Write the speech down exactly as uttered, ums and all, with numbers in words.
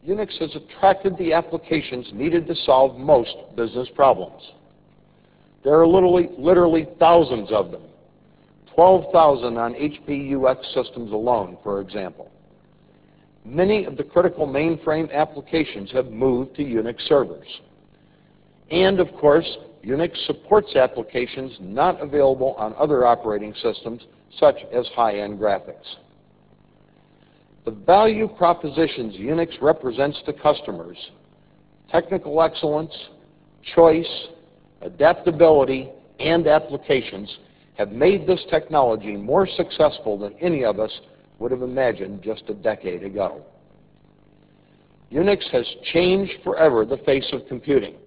Unix has attracted the applications needed to solve most business problems. There are literally, literally thousands of them, twelve thousand on H P U X systems alone, for example. Many of the critical mainframe applications have moved to Unix servers. And, of course, Unix supports applications not available on other operating systems, such as high-end graphics. The value propositions Unix represents to customers, technical excellence, choice, adaptability, and applications, have made this technology more successful than any of us would have imagined just a decade ago. Unix has changed forever the face of computing.